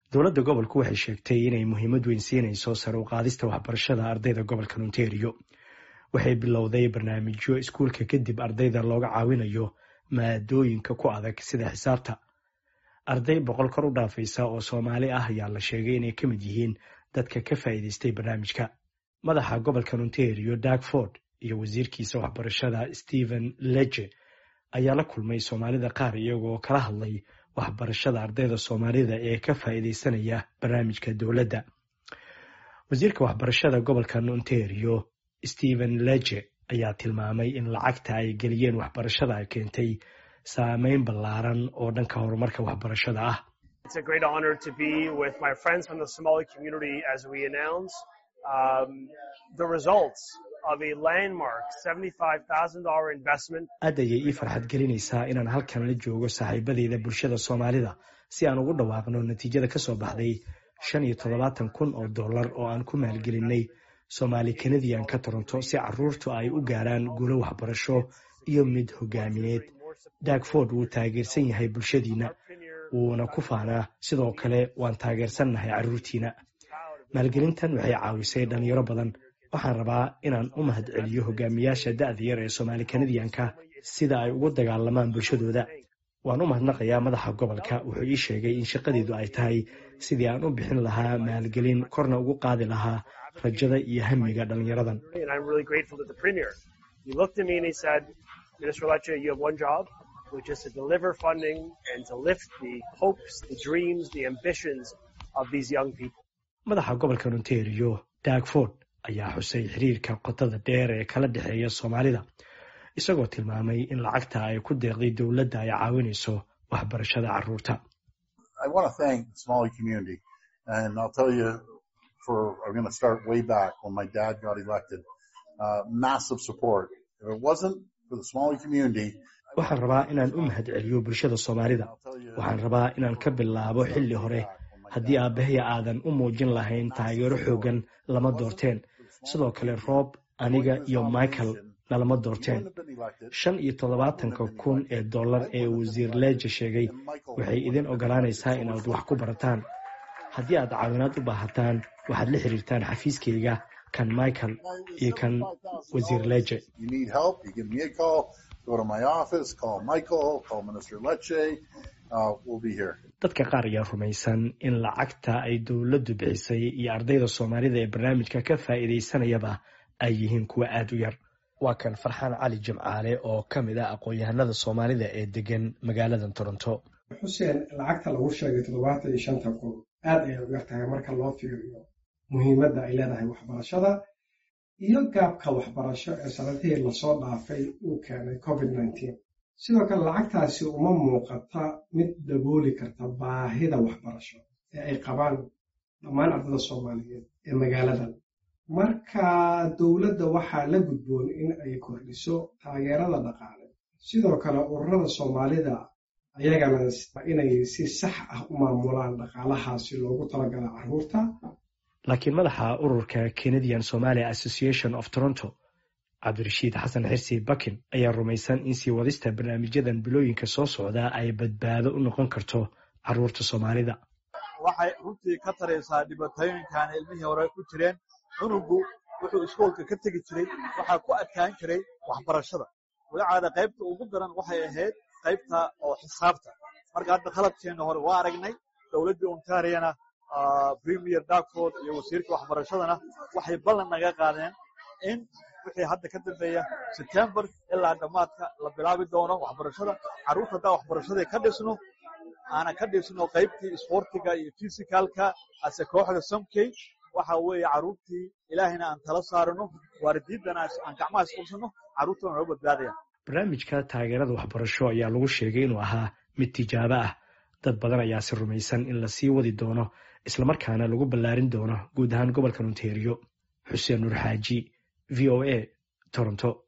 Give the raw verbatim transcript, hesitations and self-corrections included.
dowladda gobolku waxay sheegtay inay muhiimad weyn siinayso sare u qaadista waxbarashada ardayda gobolka Ontario. Waxay bilowday barnaamijyo iskuulka kadib ardayda looga caawinayo maadooyinka ku adag sida xisaabta. Arday boqol kor u dhaafaysa oo Soomaali ah ayaa la sheegay inay ka mid yihiin dadka ka faa'iidaystay barnaamijka. Madaxa gobolka Ontario Doug Ford iyo wasiirkiisa waxbarashada Stephen Lecce ayaa la kulmay Soomaalida qaar iyagoo kala hadlay waxbarashada ardayda Soomaalida ee ka faa'iidaysanaya barnaamijka dowladda. Wasiirka waxbarashada gobolka Ontario Stephen Lecce ayaa tilmaamay in lacagta ay geliyeen waxbarashada ay keentay saameyn ballaaran oo dhanka horumarka waxbarashada ah. It's a great honor to be with my friends from the Somali community as we announce um, the results of a landmark seventy-five thousand dollars investment. Aad ayay ii farxad gelinaysaa inaan halkan la joogo saaxiibadayda bulshada Soomaalida si aan ugu dhawaaqno natiijada ka soo baxday shan iyo toddobaatan kun oo dollar oo aan ku maalgelinay Somali Canadian ka Toronto si carruurtu ay u gaaraan guulo waxbarasho iyo mid hogaamineed. Doug Ford wuu taageersan yahay bulshadiina wuuna ku faanaa sidoo kale waan taageersannahay carruurtiina. Maalgelintan waxay caawisay dhalinyaro badan. Waxaan rabaa inaan u mahadceliyo hogaamiyaasha da'da yar ee Somali Canadian-ka sida ay ugu dagaalamaan bulshadooda. Waan u mahadnaqayaa madaxa gobolka wuxuu ii sheegay in shaqadeedu ay tahay sidii aan u bixin lahaa maalgelin korna ugu qaadi lahaa rajada iyo hamiga dhalinyaradan. Minister Lecce, you have one job, which is to deliver funding and to lift the hopes, the dreams, the ambitions of these young people. Madaxa gobolka Ontario, Doug Ford, ayaa xusay xiriirka qotada dheer ee kala dhexeeya Soomaalida, isagoo tilmaamay in lacagta ay ku deeqday dowladda ay caawinayso waxbarashada carruurta. I want to thank the Somali community, and I'll tell you, for I'm going to start way back when my dad got elected, uh, massive support. If it wasn't waxaan rabaa inaan u mahadceliyo bulshada Soomaalida. Waxaan rabaa inaan ka bilaabo xilli hore. Haddii aabbahay aadan u muujin lahayn taageero xoogan lama doorteen. Sidoo kale Rob, aniga iyo Michael nalama doorteen. shan iyo toddobaatanka kun ee dollar ee wasiir Lecce sheegay waxay idin ogolaanaysaa inaad wax ku barataan. Haddii aad caawinaad u baahataan waxaad la xiriirtaan xafiiskayga kan Michael iyo kan wasiir Lecce. You need help, you give me a call, go to my office, call Michael, call Minister Lecce, uh, we'll be here. Dadka qaar ayaa rumaysan in lacagta ay dowladdu bixisay iyo ardayda Soomaalida ee barnaamijka ka faa'iidaysanayaba ay yihiin kuwa aad u yar. Waa kan Farxaan Cali Jimcaale oo ka mid ah aqoon-yahanada Soomaalida ee degan magaalada Toronto. Xuseen, lacagta lagu sheegay toddobaatan iyo shan kun aad ayay u yartahay marka loo fiiriyo muhiimadda ay leedahay waxbarashada iyo gaabka waxbarasho ee sanadihii lasoo dhaafay uu keenay covid nineteen. Sidoo kale lacagtaasi uma muuqata mid dabooli karta baahida waxbarasho ee ay qabaan dhammaan ardayda Soomaaliyeed ee magaaladan. Marka dowladda waxaa la gudboon in ay kordhiso taageerada dhaqaale. Sidoo kale ururada Soomaalida ayagana inay si sax ah u maamulaan dhaqaalahaasi loogu talagalay carruurta. laakiin madaxa ururka Canadian Somali Association of Toronto Cabdirashiid Xasan Xirsi Bakin ayaa rumaysan in sii wadista barnaamijyadan bilooyinka soo socda ay badbaado u noqon karto carruurta Soomaalida. Waxay runtii ka taraysaa dhibaatooyinkan ilmihii hore ku jireen. Cunugu wuxuu iskoolka ka tegi jiray waxaa ku adkaan jiray waxbarashada. Wadacaada qaybta ugu daran waxay ahayd qaybta oo xisaabta. Marka hadda qalabkeena hore waa aragnay dowladda Ontario Premier Doug Ford iyo wasiirka waxbarashadana waxay ballan naga qaadeen in wixii hadda ka dambeeya September ilaa dhamaadka la bilaabi doono waxbarashada carruurta taa waxbarashada ka dhisno ana ka dhisno qaybtii sportiga iyo physicalka ase kooxda Somkey waxa weeye carruurtii ilaahina aan tala saarno waalidiintana aan gacmaha isqabsano carruurtana loo badbaadaya. Barnaamijka taageerada waxbarasho ayaa lagu sheegay inuu ahaa mid tijaabo ah. Dad badan ayaa si rumaysan in la sii wadi doono isla markaana lagu ballaarin doono guud ahaan gobolka Ontario. Xuseen Nur Xaaji, V O A, Toronto.